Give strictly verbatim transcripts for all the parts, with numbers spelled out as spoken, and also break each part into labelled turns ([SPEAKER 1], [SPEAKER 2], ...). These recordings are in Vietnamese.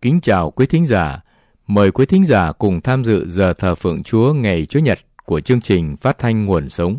[SPEAKER 1] Kính chào quý thính giả. Mời quý thính giả cùng tham dự giờ thờ phượng Chúa ngày Chủ nhật của chương trình phát thanh Nguồn Sống.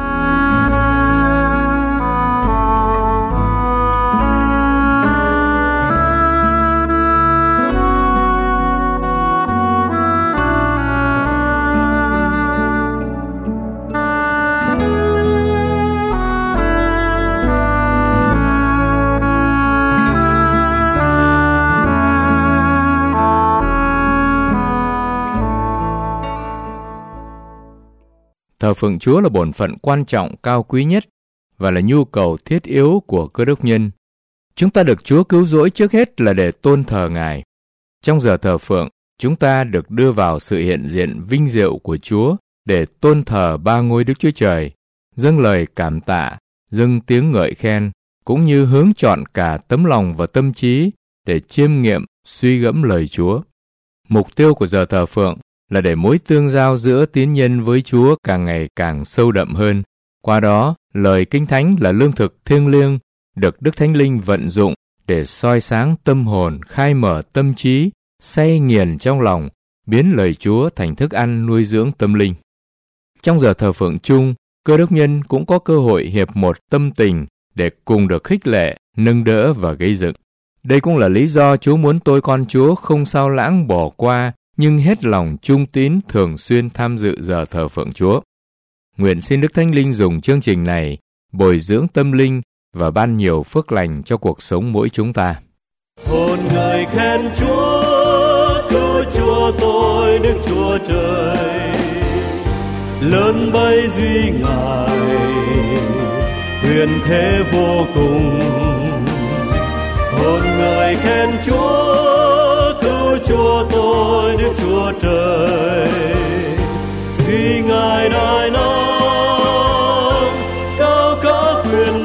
[SPEAKER 1] Thờ phượng Chúa là bổn phận quan trọng cao quý nhất và là nhu cầu thiết yếu của cơ đốc nhân. Chúng ta được Chúa cứu rỗi trước hết là để tôn thờ Ngài. Trong giờ thờ phượng, chúng ta được đưa vào sự hiện diện vinh diệu của Chúa để tôn thờ ba ngôi Đức Chúa Trời, dâng lời cảm tạ, dâng tiếng ngợi khen, cũng như hướng chọn cả tấm lòng và tâm trí để chiêm nghiệm, suy gẫm lời Chúa. Mục tiêu của giờ thờ phượng là để mối tương giao giữa tín nhân với Chúa càng ngày càng sâu đậm hơn. Qua đó, lời Kinh Thánh là lương thực thiêng liêng, được Đức Thánh Linh vận dụng để soi sáng tâm hồn, khai mở tâm trí, say nghiền trong lòng, biến lời Chúa thành thức ăn nuôi dưỡng tâm linh. Trong giờ thờ phượng chung, cơ đốc nhân cũng có cơ hội hiệp một tâm tình để cùng được khích lệ, nâng đỡ và gây dựng. Đây cũng là lý do Chúa muốn tôi con Chúa không sao lãng bỏ qua, nhưng hết lòng trung tín thường xuyên tham dự giờ thờ phượng Chúa. Nguyện xin Đức Thánh Linh dùng chương trình này bồi dưỡng tâm linh và ban nhiều phước lành cho cuộc sống mỗi chúng ta.
[SPEAKER 2] Hồn người khen Chúa, cứu Chúa tôi Đức Chúa Trời, lớn bấy duy Ngài, quyền thế vô cùng. Hồn người khen Chúa, cứu Chúa tôi Đức Chúa Trời, duy Ngài đại năng, cao cả quyền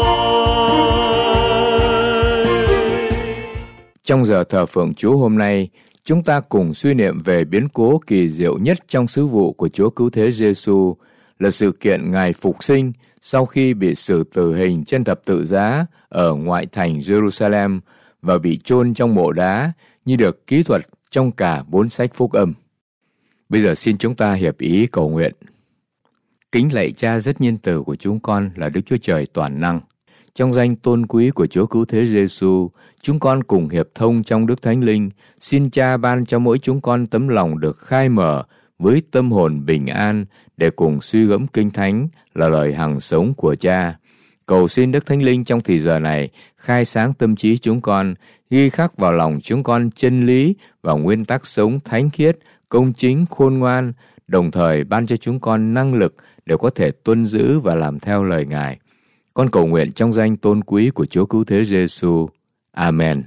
[SPEAKER 2] oai.
[SPEAKER 1] Trong giờ thờ phượng Chúa hôm nay, chúng ta cùng suy niệm về biến cố kỳ diệu nhất trong sứ vụ của Chúa Cứu Thế Giêsu, là sự kiện Ngài phục sinh sau khi bị xử tử hình trên thập tự giá ở ngoại thành Jerusalem và bị chôn trong mộ đá như được ký thuật trong cả bốn sách phúc âm. Bây giờ xin chúng ta hiệp ý cầu nguyện. Kính lạy Cha rất nhân từ của chúng con là Đức Chúa Trời toàn năng. Trong danh tôn quý của Chúa Cứu Thế Giêsu, chúng con cùng hiệp thông trong Đức Thánh Linh, xin Cha ban cho mỗi chúng con tấm lòng được khai mở với tâm hồn bình an để cùng suy gẫm Kinh Thánh là lời hằng sống của Cha. Cầu xin Đức Thánh Linh trong thời giờ này khai sáng tâm trí chúng con, ghi khắc vào lòng chúng con chân lý và nguyên tắc sống thánh khiết, công chính, khôn ngoan, đồng thời ban cho chúng con năng lực để có thể tuân giữ và làm theo lời Ngài. Con cầu nguyện trong danh tôn quý của Chúa Cứu Thế Giêsu. Amen.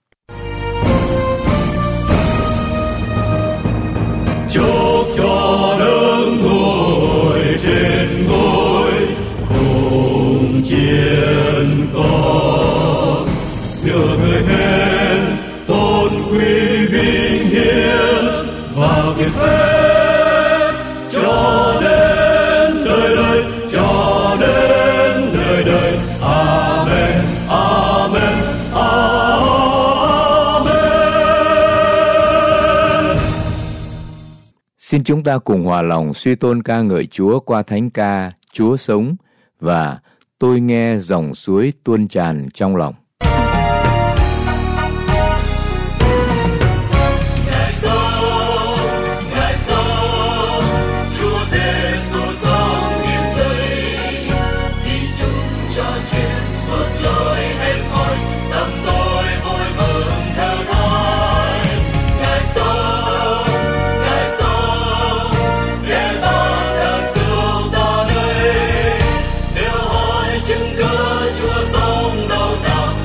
[SPEAKER 2] Chúc cho đứng ngồi trên ngôi cùng chiến con, đưa người khen tôn quý vinh hiển vào thiên phép cho đến đời đời, cho đến đời đời. Amen, amen, amen.
[SPEAKER 1] Xin chúng ta cùng hòa lòng suy tôn ca ngợi Chúa qua thánh ca Chúa sống và Tôi nghe dòng suối tuôn tràn trong lòng.
[SPEAKER 2] Chúa sống đâu nào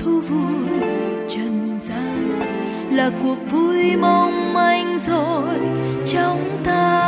[SPEAKER 3] thú vui trần gian là cuộc vui mong manh rồi trong ta,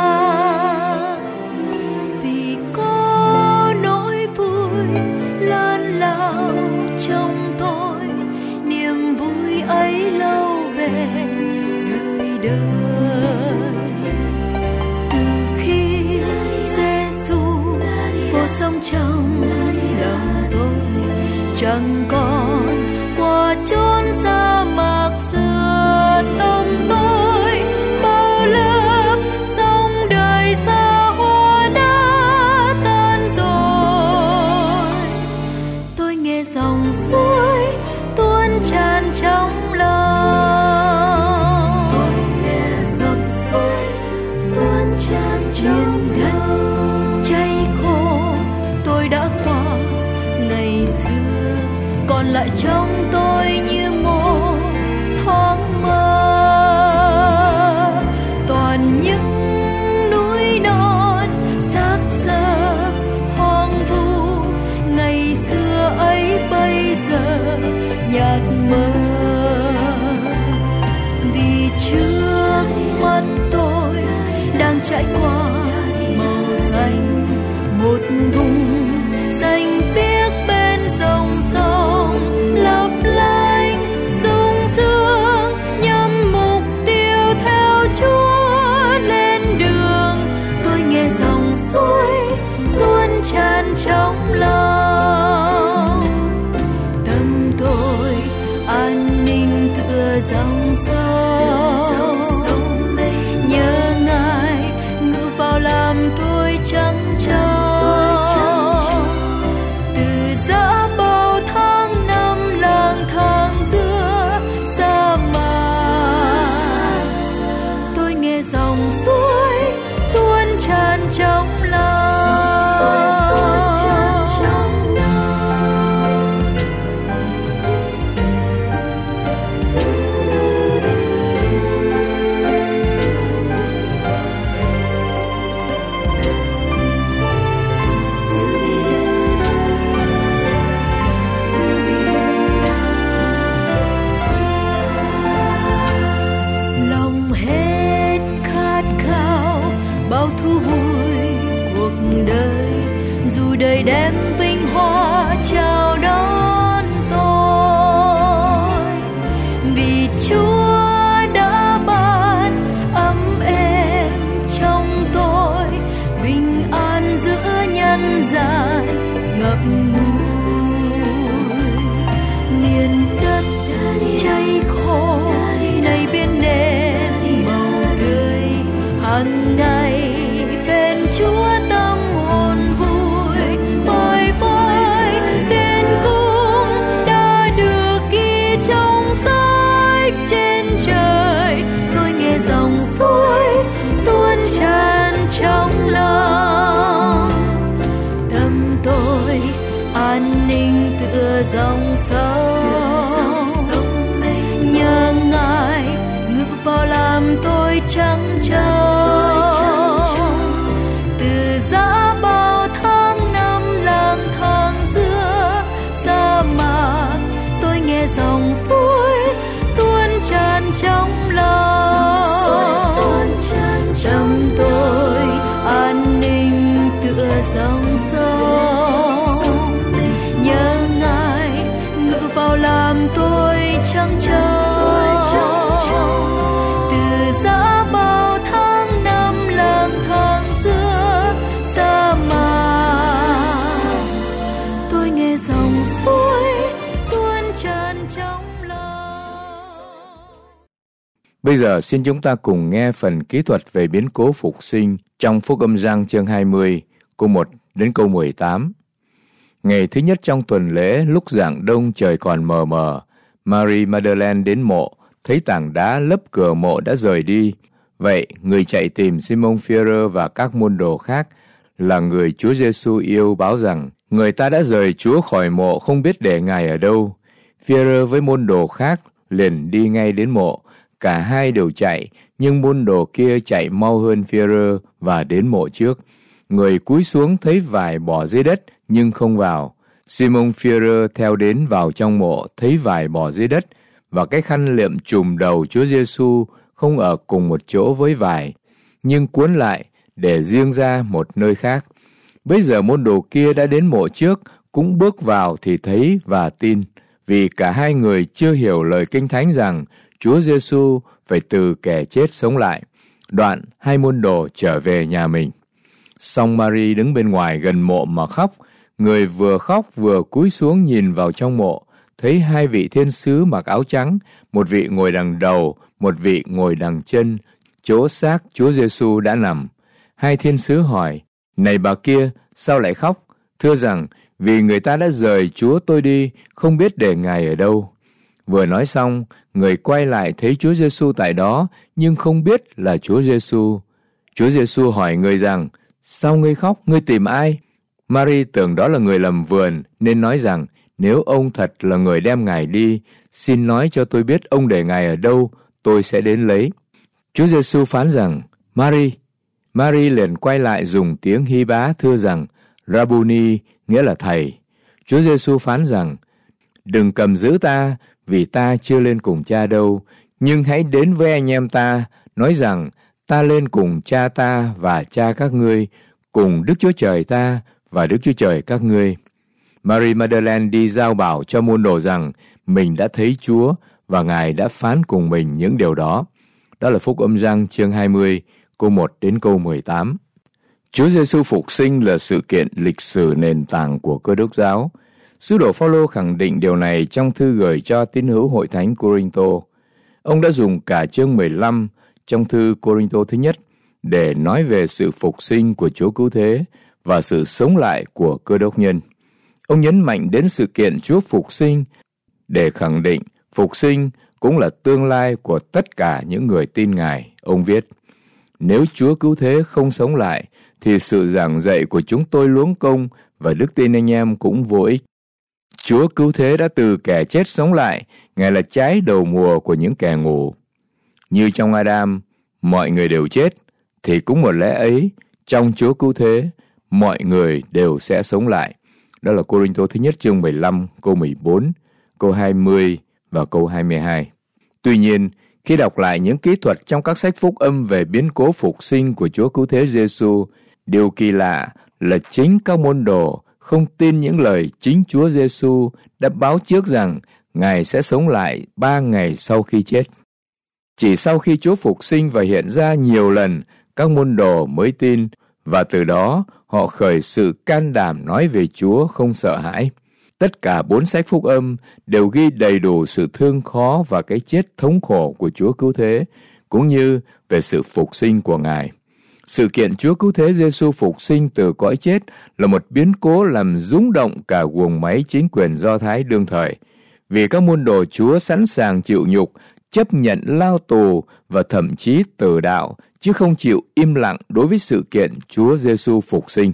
[SPEAKER 3] vì có nỗi vui lớn lao trong tôi, niềm vui ấy lâu bền đời đời. Từ khi Giêsu vô sống trong lòng tôi, chẳng còn qua chốn sa mạc xưa tâm tôi, bao lớp sông đời xa hoa đã tan rồi. Tôi nghe dòng suối tuôn tràn trong lòng, tôi nghe dòng suối tuôn tràn trong lòng. Cháy khô tôi đã qua ngày xưa, còn lại trong tôi như một thoáng mơ. Toàn những núi non xác xơ hoang vu, ngày xưa ấy bây giờ nhạt mờ. Vì trước mắt tôi đang trải qua màu xanh, một vùng xanh biếc bên dòng sông lấp lánh sung sướng, nhằm mục tiêu theo Chúa lên đường. Tôi nghe dòng suối tuôn tràn trong lòng, tâm tôi an ninh tựa dòng sông, nhớ Ngài ngự vào làm tôi trắng trâu. Từ giã bao tháng năm lang thang giữa sa mạc, tôi nghe dòng suối tuôn tràn trong lòng. Lòng hết khát khao bao thú vui cuộc đời, dù đời đem vinh hoa chào đón tôi. Vì Chúa đã ban ấm êm trong tôi, bình an giữa nhân gian ngậm ngùi. Miền đất cháy khô nay biến nên màu tươi, hàng ngày bên Chúa tâm hồn vui. Bởi với đền cung đã được ghi trong sách trên trời, tôi nghe dòng suối tuôn tràn trong lòng, tâm tôi an ninh tựa dòng sông. Nhờ Ngài ngự vào làm tôi trắng trâu. Từ giã bao tháng năm lang thang giữa sa mạc, tôi nghe dòng suối tuôn tràn trong lòng, tâm tôi an ninh tựa dòng sông. Nhớ Ngài ngự vào làm tôi trắng trâu. Từ giã bao tháng năm lang thang giữa sa mạc, tôi nghe dòng suối tuôn tràn trong lòng.
[SPEAKER 1] Bây giờ xin chúng ta cùng nghe phần kỹ thuật về biến cố phục sinh trong Phúc Âm Giăng chương hai mươi, câu một đến câu mười tám. Ngày thứ nhất trong tuần lễ, lúc rạng đông trời còn mờ mờ, Mary Magdalene đến mộ, thấy tảng đá lấp cửa mộ đã rời đi. Vậy, người chạy tìm Simon Phi-e-rơ và các môn đồ khác là người Chúa Giêsu yêu báo rằng người ta đã rời Chúa khỏi mộ, không biết để Ngài ở đâu. Phi-e-rơ với môn đồ khác liền đi ngay đến mộ. Cả hai đều chạy, nhưng môn đồ kia chạy mau hơn Phi-e-rơ và đến mộ trước. Người cúi xuống thấy vải bỏ dưới đất nhưng không vào. Simon Phi-e-rơ theo đến vào trong mộ, thấy vải bỏ dưới đất và cái khăn liệm trùm đầu Chúa Giêsu không ở cùng một chỗ với vải, nhưng cuốn lại để riêng ra một nơi khác. Bây giờ môn đồ kia đã đến mộ trước, cũng bước vào thì thấy và tin, vì cả hai người chưa hiểu lời Kinh Thánh rằng Chúa Giêsu phải từ kẻ chết sống lại. Đoạn hai môn đồ trở về nhà mình. Song Mary đứng bên ngoài gần mộ mà khóc. Người vừa khóc vừa cúi xuống nhìn vào trong mộ, thấy hai vị thiên sứ mặc áo trắng, một vị ngồi đằng đầu, một vị ngồi đằng chân, chỗ xác Chúa Giêsu đã nằm. Hai thiên sứ hỏi: "Này bà kia, sao lại khóc?" Thưa rằng: "Vì người ta đã rời Chúa tôi đi, không biết để Ngài ở đâu." Vừa nói xong, người quay lại thấy Chúa Giêsu tại đó, nhưng không biết là Chúa Giêsu. Chúa Giêsu hỏi người rằng: "Sao ngươi khóc? Ngươi tìm ai?" Mary tưởng đó là người làm vườn, nên nói rằng: "Nếu ông thật là người đem Ngài đi, xin nói cho tôi biết ông để Ngài ở đâu, tôi sẽ đến lấy." Chúa Giêsu phán rằng: "Mary." Mary liền quay lại dùng tiếng Hy-bá thưa rằng: "Rabuni", nghĩa là thầy. Chúa Giêsu phán rằng: "Đừng cầm giữ ta, vì ta chưa lên cùng Cha đâu, nhưng hãy đến với anh em ta, nói rằng: ta lên cùng Cha ta và Cha các ngươi, cùng Đức Chúa Trời ta và Đức Chúa Trời các ngươi." Mary Magdalene đi giao bảo cho môn đồ rằng mình đã thấy Chúa và Ngài đã phán cùng mình những điều đó. Đó là Phúc Âm Giăng chương hai mươi, câu một đến câu mười tám. Chúa Giêsu phục sinh là sự kiện lịch sử nền tảng của Cơ Đốc giáo. Sứ đồ Phao-lô khẳng định điều này trong thư gửi cho tín hữu hội thánh Cô-rinh-tô. Ông đã dùng cả chương mười lăm trong thư Cô-rinh-tô thứ nhất để nói về sự phục sinh của Chúa Cứu Thế và sự sống lại của Cơ Đốc nhân. Ông nhấn mạnh đến sự kiện Chúa phục sinh để khẳng định phục sinh cũng là tương lai của tất cả những người tin Ngài. Ông viết: "Nếu Chúa Cứu Thế không sống lại, thì sự giảng dạy của chúng tôi luống công và đức tin anh em cũng vô ích. Chúa Cứu Thế đã từ kẻ chết sống lại, Ngài là trái đầu mùa của những kẻ ngủ. Như trong Adam, mọi người đều chết, thì cũng một lẽ ấy, trong Chúa Cứu Thế, mọi người đều sẽ sống lại." Đó là Cô-rinh-tô thứ nhất chương mười lăm, câu mười bốn, câu hai mươi và câu hai mươi hai. Tuy nhiên, khi đọc lại những kỹ thuật trong các sách phúc âm về biến cố phục sinh của Chúa Cứu Thế Giêsu, điều kỳ lạ là chính các môn đồ không tin những lời chính Chúa Giêsu đã báo trước rằng Ngài sẽ sống lại ba ngày sau khi chết. Chỉ sau khi Chúa phục sinh và hiện ra nhiều lần, các môn đồ mới tin, và từ đó họ khởi sự can đảm nói về Chúa không sợ hãi. Tất cả bốn sách phúc âm đều ghi đầy đủ sự thương khó và cái chết thống khổ của Chúa Cứu Thế, cũng như về sự phục sinh của Ngài. Sự kiện Chúa Cứu Thế Giêsu phục sinh từ cõi chết là một biến cố làm rung động cả guồng máy chính quyền Do Thái đương thời, vì các môn đồ Chúa sẵn sàng chịu nhục, chấp nhận lao tù và thậm chí tử đạo, chứ không chịu im lặng đối với sự kiện Chúa Giêsu phục sinh.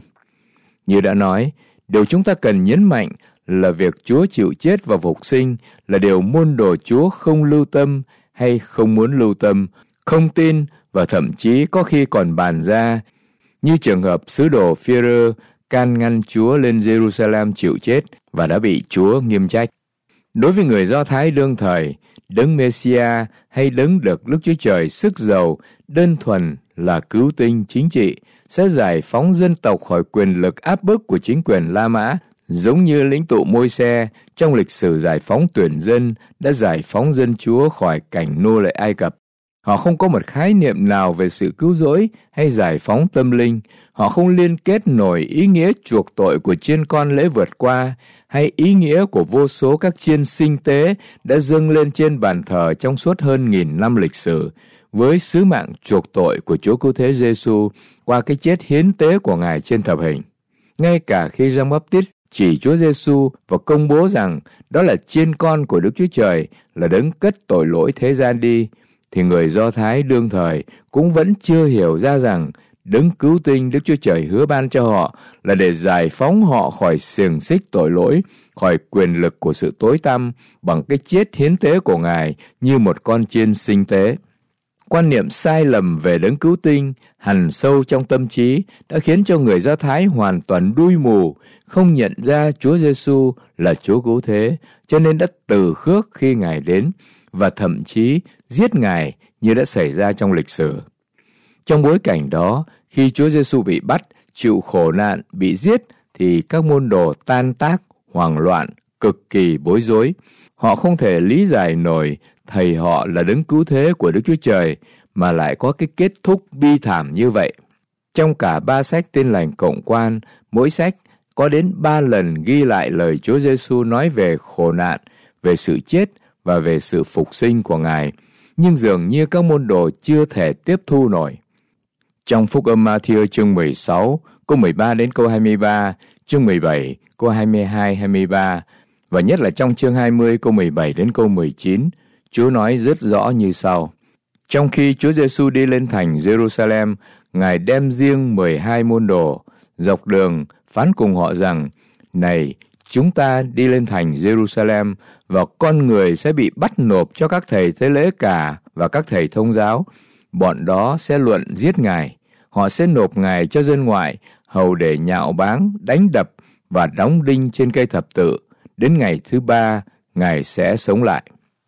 [SPEAKER 1] Như đã nói, điều chúng ta cần nhấn mạnh là việc Chúa chịu chết và phục sinh là điều môn đồ Chúa không lưu tâm hay không muốn lưu tâm, không tin và thậm chí có khi còn bàn ra, như trường hợp sứ đồ Phi-e-rơ can ngăn Chúa lên Jerusalem chịu chết và đã bị Chúa nghiêm trách. Đối với người Do Thái đương thời, Đấng Mê-si-a hay Đấng được Đức Chúa Trời sức giàu đơn thuần là cứu tinh chính trị, sẽ giải phóng dân tộc khỏi quyền lực áp bức của chính quyền La Mã, giống như lĩnh tụ Môi-se trong lịch sử giải phóng tuyển dân đã giải phóng dân Chúa khỏi cảnh nô lệ Ai Cập. Họ không có một khái niệm nào về sự cứu rỗi hay giải phóng tâm linh. Họ không liên kết nổi ý nghĩa chuộc tội của chiên con lễ vượt qua hay ý nghĩa của vô số các chiên sinh tế đã dâng lên trên bàn thờ trong suốt hơn nghìn năm lịch sử với sứ mạng chuộc tội của Chúa Cứu Thế Giêsu qua cái chết hiến tế của Ngài trên thập hình. Ngay cả khi Giăng Báp-tít chỉ Chúa Giêsu và công bố rằng đó là chiên con của Đức Chúa Trời, là đấng cất tội lỗi thế gian đi, thì người Do Thái đương thời cũng vẫn chưa hiểu ra rằng đấng cứu tinh Đức Chúa Trời hứa ban cho họ là để giải phóng họ khỏi xiềng xích tội lỗi, khỏi quyền lực của sự tối tăm bằng cái chết hiến tế của Ngài như một con chiên sinh tế. Quan niệm sai lầm về đấng cứu tinh hằn sâu trong tâm trí đã khiến cho người Do Thái hoàn toàn đuôi mù, không nhận ra Chúa Giêsu là Chúa cứu thế, cho nên đã từ khước khi Ngài đến và thậm chí giết Ngài như đã xảy ra trong lịch sử. Trong bối cảnh đó, khi Chúa Giêsu bị bắt, chịu khổ nạn, bị giết thì các môn đồ tan tác, hoảng loạn, cực kỳ bối rối. Họ không thể lý giải nổi thầy họ là đấng cứu thế của Đức Chúa Trời mà lại có cái kết thúc bi thảm như vậy. Trong cả ba sách Tin lành cộng quan, mỗi sách có đến ba lần ghi lại lời Chúa Giêsu nói về khổ nạn, về sự chết và về sự phục sinh của Ngài, nhưng dường như các môn đồ chưa thể tiếp thu nổi. Trong Phúc âm Ma-thi-ơ chương mười sáu, câu mười ba đến câu hai mươi ba, chương mười bảy, câu hai mươi hai hai mươi ba, và nhất là trong chương hai mươi, câu mười bảy đến câu mười chín, Chúa nói rất rõ như sau. Trong khi Chúa Giêsu đi lên thành Jerusalem, Ngài đem riêng mười hai môn đồ, dọc đường phán cùng họ rằng, này, chúng ta đi lên thành Jerusalem và con người sẽ bị bắt nộp cho các thầy tế lễ cả và các thầy thông giáo. Bọn đó sẽ luận giết Ngài. Họ sẽ nộp Ngài cho dân ngoại, hầu để nhạo báng, đánh đập và đóng đinh trên cây thập tự. Đến ngày thứ ba, Ngài sẽ sống lại.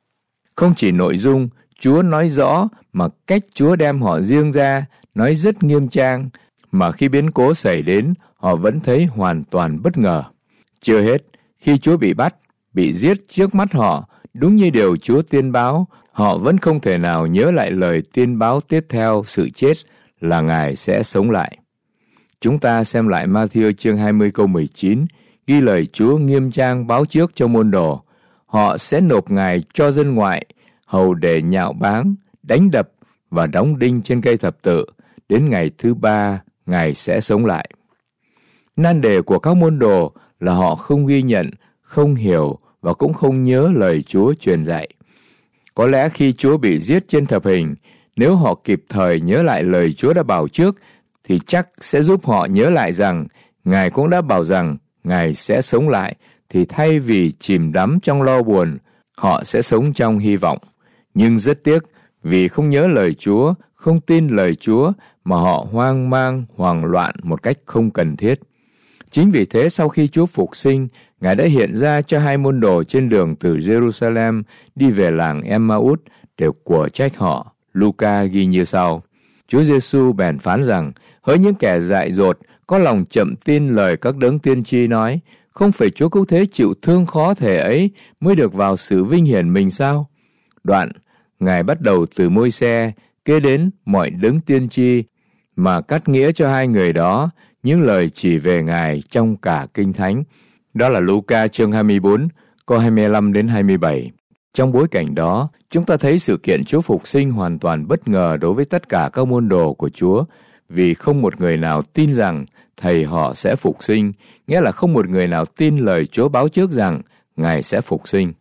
[SPEAKER 1] Không chỉ nội dung Chúa nói rõ mà cách Chúa đem họ riêng ra nói rất nghiêm trang, mà khi biến cố xảy đến, họ vẫn thấy hoàn toàn bất ngờ. Chưa hết, khi Chúa bị bắt, bị giết trước mắt họ, đúng như điều Chúa tiên báo, họ vẫn không thể nào nhớ lại lời tiên báo tiếp theo sự chết là Ngài sẽ sống lại. Chúng ta xem lại Ma-thi-ơ chương hai mươi câu mười chín, ghi lời Chúa nghiêm trang báo trước cho môn đồ. Họ sẽ nộp Ngài cho dân ngoại, hầu để nhạo báng, đánh đập và đóng đinh trên cây thập tự. Đến ngày thứ ba, Ngài sẽ sống lại. Nan đề của các môn đồ là họ không ghi nhận, không hiểu và cũng không nhớ lời Chúa truyền dạy. Có lẽ khi Chúa bị giết trên thập hình, nếu họ kịp thời nhớ lại lời Chúa đã bảo trước, thì chắc sẽ giúp họ nhớ lại rằng Ngài cũng đã bảo rằng Ngài sẽ sống lại, thì thay vì chìm đắm trong lo buồn, họ sẽ sống trong hy vọng. Nhưng rất tiếc, vì không nhớ lời Chúa, không tin lời Chúa, mà họ hoang mang, hoảng loạn một cách không cần thiết. Chính vì thế sau khi Chúa phục sinh, Ngài đã hiện ra cho hai môn đồ trên đường từ Jerusalem đi về làng Emmaus để của trách họ. Luca ghi như sau. Chúa Giêsu bèn phán rằng, hỡi những kẻ dại dột, có lòng chậm tin lời các đấng tiên tri nói, không phải Chúa cứu thế chịu thương khó thể ấy mới được vào sự vinh hiển mình sao? Đoạn, Ngài bắt đầu từ Môi-se, kế đến mọi đấng tiên tri, mà cắt nghĩa cho hai người đó những lời chỉ về Ngài trong cả Kinh Thánh. Đó là Luca chương hai mươi bốn, câu hai mươi lăm đến hai mươi bảy. Trong bối cảnh đó, chúng ta thấy sự kiện Chúa phục sinh hoàn toàn bất ngờ đối với tất cả các môn đồ của Chúa, vì không một người nào tin rằng thầy họ sẽ phục sinh, nghĩa là không một người nào tin lời Chúa báo trước rằng Ngài sẽ phục sinh.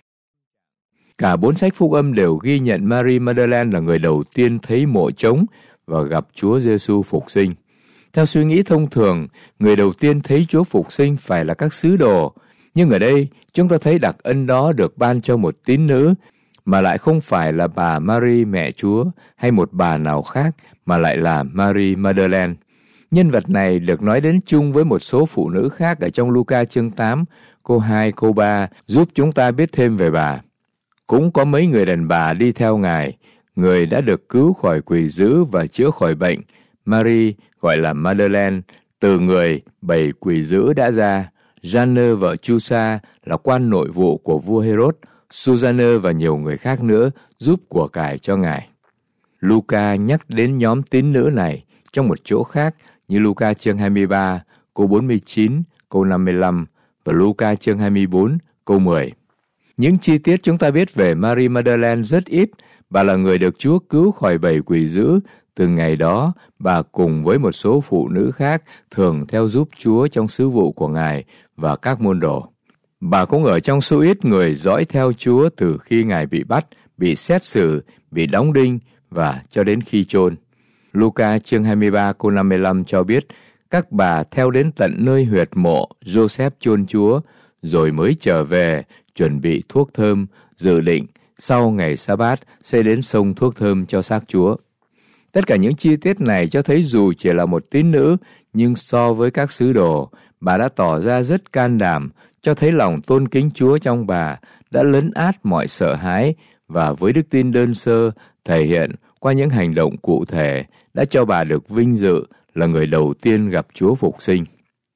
[SPEAKER 1] Cả bốn sách phúc âm đều ghi nhận Mary Magdalene là người đầu tiên thấy mộ trống và gặp Chúa Giêsu phục sinh. Theo suy nghĩ thông thường, người đầu tiên thấy Chúa phục sinh phải là các sứ đồ, nhưng ở đây chúng ta thấy đặc ân đó được ban cho một tín nữ, mà lại không phải là bà Mary mẹ Chúa hay một bà nào khác, mà lại là Mary Magdalene. Nhân vật này được nói đến chung với một số phụ nữ khác ở trong Luca chương tám, câu hai, câu ba, giúp chúng ta biết thêm về bà. Cũng có mấy người đàn bà đi theo Ngài, người đã được cứu khỏi quỷ dữ và chữa khỏi bệnh. Mary, gọi là Magdalene, từ người bảy quỷ dữ đã ra. Gianne vợ Chusa là quan nội vụ của vua Herod, Susanne và nhiều người khác nữa giúp của cải cho Ngài. Luca nhắc đến nhóm tín nữ này trong một chỗ khác như Luca chương hai mươi ba, câu bốn mươi chín, câu năm mươi lăm và Luca chương hai mươi bốn, câu mười. Những chi tiết chúng ta biết về Mary Magdalene rất ít. Bà là người được Chúa cứu khỏi bảy quỷ dữ. Từ ngày đó, bà cùng với một số phụ nữ khác thường theo giúp Chúa trong sứ vụ của Ngài và các môn đồ. Bà cũng ở trong số ít người dõi theo Chúa từ khi Ngài bị bắt, bị xét xử, bị đóng đinh và cho đến khi chôn. Luca chương hai mươi ba câu năm mươi lăm cho biết các bà theo đến tận nơi huyệt mộ Joseph chôn Chúa, rồi mới trở về chuẩn bị thuốc thơm, dự định sau ngày Sa-bát sẽ đến xông thuốc thơm cho xác Chúa. Tất cả những chi tiết này cho thấy dù chỉ là một tín nữ, nhưng so với các sứ đồ, bà đã tỏ ra rất can đảm, cho thấy lòng tôn kính Chúa trong bà đã lấn át mọi sợ hãi, và với đức tin đơn sơ thể hiện qua những hành động cụ thể đã cho bà được vinh dự là người đầu tiên gặp Chúa phục sinh.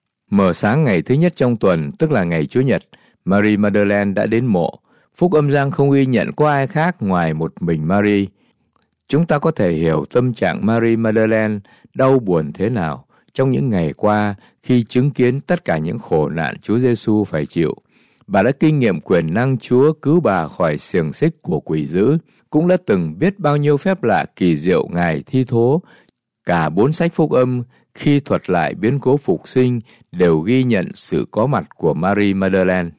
[SPEAKER 1] Mở sáng ngày thứ nhất trong tuần, tức là ngày Chúa Nhật, Mary Magdalene đã đến mộ. Phúc âm Giăng không ghi nhận có ai khác ngoài một mình Mary. Chúng ta có thể hiểu tâm trạng Mary Magdalene đau buồn thế nào trong những ngày qua khi chứng kiến tất cả những khổ nạn Chúa Giêsu phải chịu. Bà đã kinh nghiệm quyền năng Chúa cứu bà khỏi xiềng xích của quỷ dữ, cũng đã từng biết bao nhiêu phép lạ kỳ diệu Ngài thi thố. Cả bốn sách phúc âm khi thuật lại biến cố phục sinh đều ghi nhận sự có mặt của Mary Magdalene.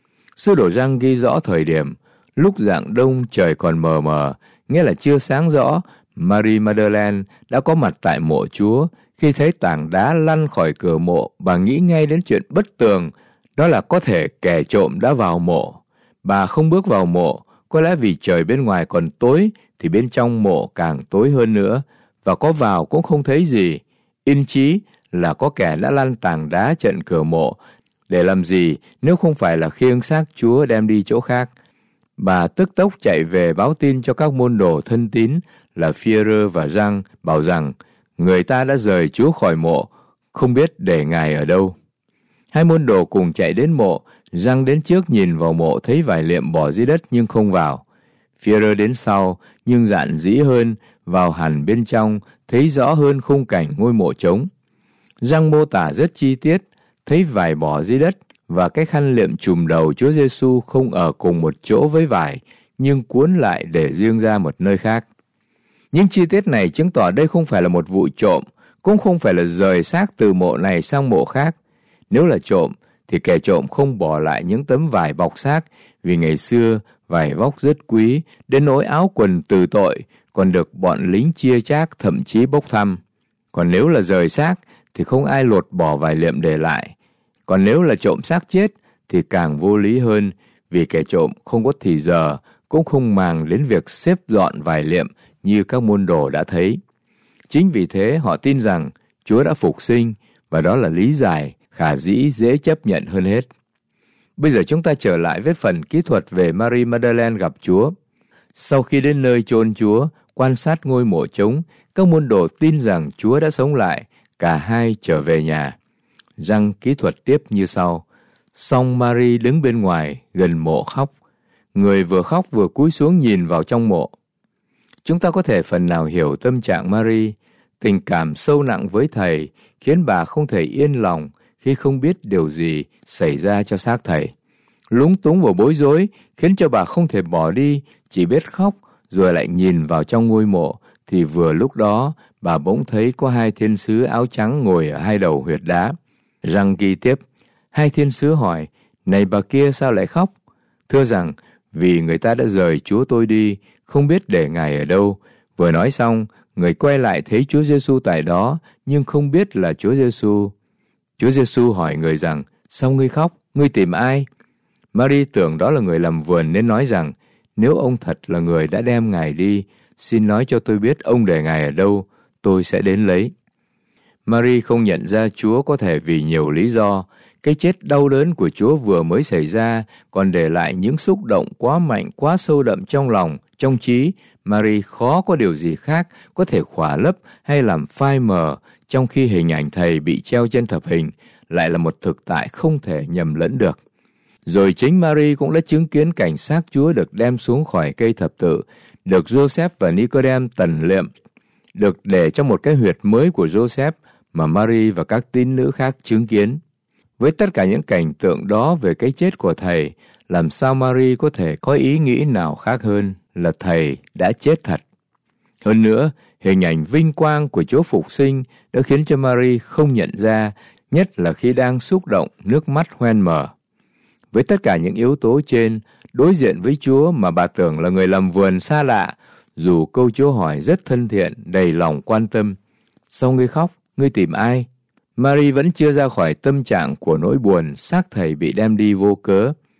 [SPEAKER 1] Sứ đồ Giăng ghi rõ thời điểm, lúc rạng đông trời còn mờ mờ, nghĩa là chưa sáng rõ, Mary Magdalene đã có mặt tại mộ Chúa. Khi thấy tảng đá lăn khỏi cửa mộ, bà nghĩ ngay đến chuyện bất tường, đó là có thể kẻ trộm đã vào mộ. Bà không bước vào mộ, có lẽ vì trời bên ngoài còn tối, thì bên trong mộ càng tối hơn nữa, và có vào cũng không thấy gì. In chí là có kẻ đã lăn tảng đá chặn cửa mộ, để làm gì nếu không phải là khiêng xác Chúa đem đi chỗ khác. Bà tức tốc chạy về báo tin cho các môn đồ thân tín là Phi-e-rơ và Giăng, bảo rằng người ta đã rời Chúa khỏi mộ, không biết để Ngài ở đâu. Hai môn đồ cùng chạy đến mộ. Giăng đến trước nhìn vào mộ thấy vải liệm bỏ dưới đất nhưng không vào. Phi-e-rơ đến sau nhưng dạn dĩ hơn, vào hẳn bên trong, thấy rõ hơn khung cảnh ngôi mộ trống. Giăng mô tả rất chi tiết, thấy vải bỏ dưới đất và cái khăn liệm trùm đầu Chúa Giêsu không ở cùng một chỗ với vải, nhưng cuốn lại để riêng ra một nơi khác. Những chi tiết này chứng tỏ đây không phải là một vụ trộm, cũng không phải là rời xác từ mộ này sang mộ khác. Nếu là trộm, thì kẻ trộm không bỏ lại những tấm vải bọc xác, vì ngày xưa vải vóc rất quý, đến nỗi áo quần từ tội còn được bọn lính chia chác, thậm chí bốc thăm. Còn nếu là rời xác, thì không ai lột bỏ vải liệm để lại. Còn nếu là trộm xác chết, thì càng vô lý hơn, vì kẻ trộm không có thì giờ, cũng không màng đến việc xếp dọn vải liệm như các môn đồ đã thấy. Chính vì thế họ tin rằng Chúa đã phục sinh, và đó là lý giải khả dĩ dễ chấp nhận hơn hết. Bây giờ chúng ta trở lại với phần kỹ thuật về Mary Magdalene gặp Chúa. Sau khi đến nơi chôn Chúa, quan sát ngôi mộ trống, các môn đồ tin rằng Chúa đã sống lại, cả hai trở về nhà. Giăng kỹ thuật tiếp như sau. Song Mary đứng bên ngoài, gần mộ khóc. Người vừa khóc vừa cúi xuống nhìn vào trong mộ. Chúng ta có thể phần nào hiểu tâm trạng Mary. Tình cảm sâu nặng với Thầy khiến bà không thể yên lòng khi không biết điều gì xảy ra cho xác Thầy. Lúng túng và bối rối khiến cho bà không thể bỏ đi, chỉ biết khóc rồi lại nhìn vào trong ngôi mộ. Thì vừa lúc đó bà bỗng thấy có hai thiên sứ áo trắng ngồi ở hai đầu huyệt đá. Giăng ghi tiếp, hai thiên sứ hỏi, này bà kia sao lại khóc? Thưa rằng, vì người ta đã rời Chúa tôi đi, không biết để Ngài ở đâu. Vừa nói xong, người quay lại thấy Chúa Giêsu tại đó, nhưng không biết là Chúa Giêsu. Chúa Giêsu hỏi người rằng, sao ngươi khóc? Ngươi tìm ai? Mary tưởng đó là người làm vườn nên nói rằng, nếu ông thật là người đã đem Ngài đi, xin nói cho tôi biết ông để Ngài ở đâu, tôi sẽ đến lấy. Mary không nhận ra Chúa có thể vì nhiều lý do. Cái chết đau đớn của Chúa vừa mới xảy ra, còn để lại những xúc động quá mạnh, quá sâu đậm trong lòng, trong trí. Mary khó có điều gì khác có thể khỏa lấp hay làm phai mờ, trong khi hình ảnh Thầy bị treo trên thập hình lại là một thực tại không thể nhầm lẫn được. Rồi chính Mary cũng đã chứng kiến cảnh xác Chúa được đem xuống khỏi cây thập tự, được Joseph và Nicodem tần liệm, được để trong một cái huyệt mới của Joseph mà Mary và các tín nữ khác chứng kiến. Với tất cả những cảnh tượng đó về cái chết của Thầy, làm sao Mary có thể có ý nghĩ nào khác hơn là Thầy đã chết thật? Hơn nữa, hình ảnh vinh quang của Chúa phục sinh đã khiến cho Mary không nhận ra, nhất là khi đang xúc động, nước mắt hoen mờ. Với tất cả những yếu tố trên, đối diện với Chúa mà bà tưởng là người làm vườn xa lạ, dù câu Chúa hỏi rất thân thiện, đầy lòng quan tâm, sao ngươi khóc, ngươi tìm ai? Mary vẫn chưa ra khỏi tâm trạng của nỗi buồn xác Thầy bị đem đi vô cớ.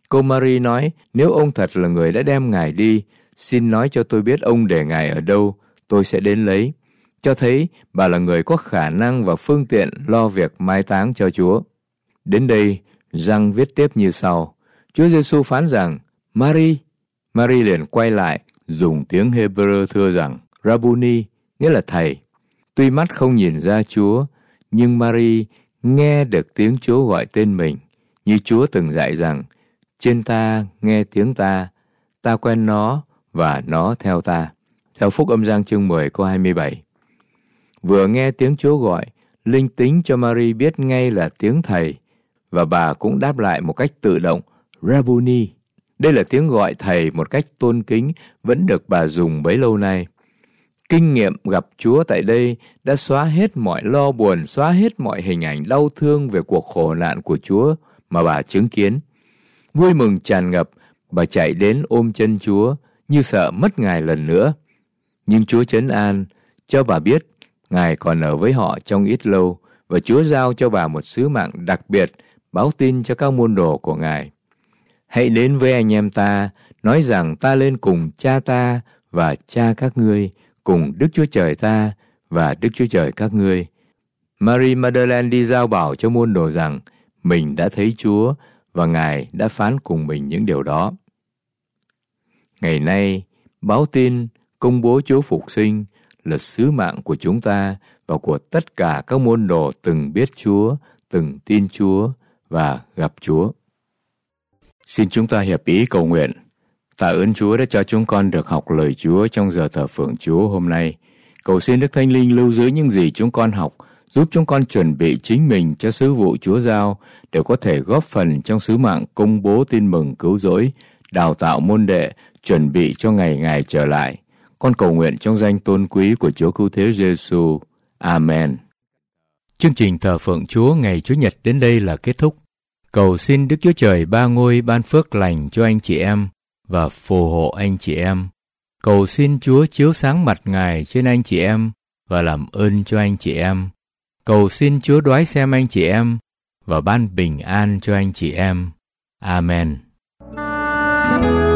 [SPEAKER 1] Cô Marie nói, nếu ông thật là người đã đem Ngài đi, xin nói cho tôi biết ông để Ngài ở đâu, tôi sẽ đến lấy. Cho thấy bà là người có khả năng và phương tiện lo việc mai táng cho Chúa. Đến đây, Giăng viết tiếp như sau. Chúa Giêsu phán rằng, Marie. Marie liền quay lại, dùng tiếng Hebrew thưa rằng, Rabuni, nghĩa là thầy. Tuy mắt không nhìn ra Chúa, nhưng Marie nghe được tiếng Chúa gọi tên mình, như Chúa từng dạy rằng, trên ta nghe tiếng ta, ta quen nó và nó theo ta. Theo Phúc Âm Giăng chương mười câu hai mươi bảy. Vừa nghe tiếng Chúa gọi, linh tính cho Marie biết ngay là tiếng thầy, và bà cũng đáp lại một cách tự động, Rabuni. Đây là tiếng gọi thầy một cách tôn kính, vẫn được bà dùng bấy lâu nay. Kinh nghiệm gặp Chúa tại đây đã xóa hết mọi lo buồn, xóa hết mọi hình ảnh đau thương về cuộc khổ nạn của Chúa mà bà chứng kiến. Vui mừng tràn ngập, bà chạy đến ôm chân Chúa, như sợ mất Ngài lần nữa. Nhưng Chúa trấn an, cho bà biết Ngài còn ở với họ trong ít lâu, và Chúa giao cho bà một sứ mạng đặc biệt, báo tin cho các môn đồ của Ngài. Hãy đến với anh em ta, nói rằng ta lên cùng cha ta và cha các ngươi, cùng Đức Chúa Trời ta và Đức Chúa Trời các ngươi. Marie Magdalene đi giao bảo cho môn đồ rằng mình đã thấy Chúa và Ngài đã phán cùng mình những điều đó. Ngày nay, báo tin, công bố Chúa phục sinh là sứ mạng của chúng ta và của tất cả các môn đồ từng biết Chúa, từng tin Chúa và gặp Chúa. Xin chúng ta hiệp ý cầu nguyện. Tạ ơn Chúa đã cho chúng con được học lời Chúa trong giờ thờ phượng Chúa hôm nay. Cầu xin Đức Thánh Linh lưu giữ những gì chúng con học, giúp chúng con chuẩn bị chính mình cho sứ vụ Chúa giao, để có thể góp phần trong sứ mạng công bố tin mừng cứu rỗi, đào tạo môn đệ, chuẩn bị cho ngày Ngài trở lại. Con cầu nguyện trong danh tôn quý của Chúa Cứu Thế Giêsu. Amen. Chương trình thờ phượng Chúa ngày Chủ nhật đến đây là kết thúc. Cầu xin Đức Chúa Trời ba ngôi ban phước lành cho anh chị em và phù hộ anh chị em. Cầu xin Chúa chiếu sáng mặt Ngài trên anh chị em và làm ơn cho anh chị em. Cầu xin Chúa đoái xem anh chị em và ban bình an cho anh chị em. Amen.